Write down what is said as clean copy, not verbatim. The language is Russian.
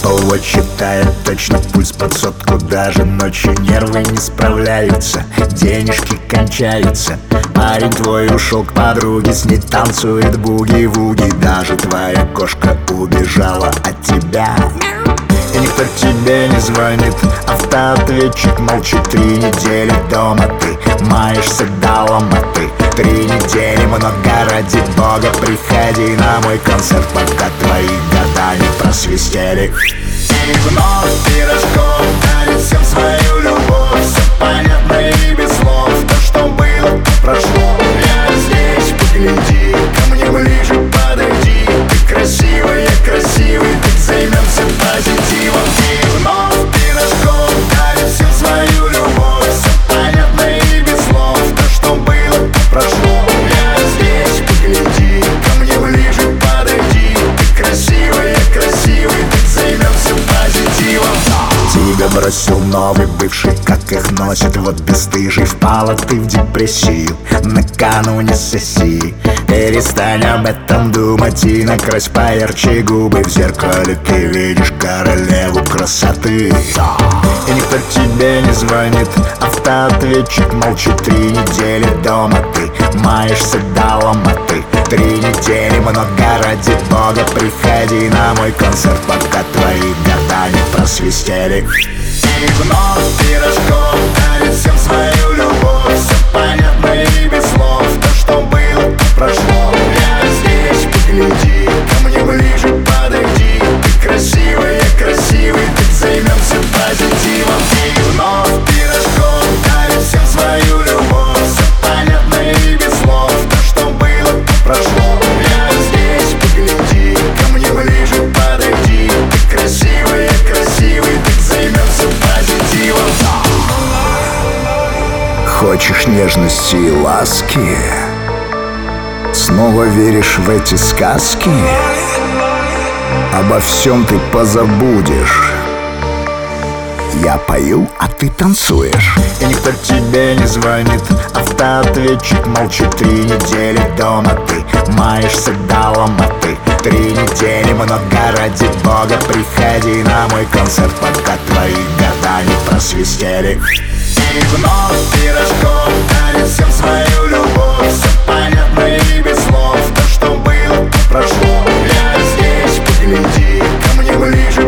Повод считает точно пульс под сотку. Даже ночью нервы не справляются, денежки кончаются. Парень твой ушел к подруге, с ней танцует буги-вуги. Даже твоя кошка убежала от тебя, и никто тебе не звонит. Автоответчик молчит. 3 недели дома ты маешься до ломоты. 3 недели много, ради бога, приходи на мой концерт, пока твои года не просвистели. И вновь пирожков дарит всем свою любовь. Все понятно и без слов. То, что было, то прошло. Я здесь, погляди, ко мне ближе подойди. Ты красивая, красивый, так займемся позитивом. И вновь пирожков дарит всем свою любовь. Все понятно и без слов. То, что было, то прошло. Я здесь, погляди, ко мне ближе подойди. Ты красивая, красивый, так займемся позитивом. Тебя бросил новый бывший, как их носит, вот бесстыжий. Впала ты в депрессию накануне сессии. Перестань об этом думать и накрась поярче губы. В зеркале ты видишь королеву красоты, и никто тебе не звонит. Автоответчик молчит. 3 недели дома ты маешься до ломоты. 3 недели много, ради бога, приходи на мой концерт, пока твои года не просвистели. И вновь пирожков дарит всем свою любовь. Все понятно и без слов. То, что было, то прошло. Я здесь, погляди, ко мне ближе подойди. Ты красивая, красивый, так займемся позитивом. И вновь пирожков дарит всем свою любовь. Все понятно и без слов. То, что было, то прошло. Я здесь, погляди, ко мне ближе подойди. Ты красивая, красивый, так займемся позитивом. Хочешь нежности и ласки? Снова веришь в эти сказки? Обо всем ты позабудешь. Я пою, а ты танцуешь, и никто тебе не звонит. Автоответчик молчит. 3 недели дома ты маешься до ломоты. 3 недели много, ради бога, приходи на мой концерт, пока твои года не просвистели. И вновь пирожков дарит всем свою любовь. Все понятно и без слов. То, что было, то прошло. Я здесь, погляди, ко мне ближе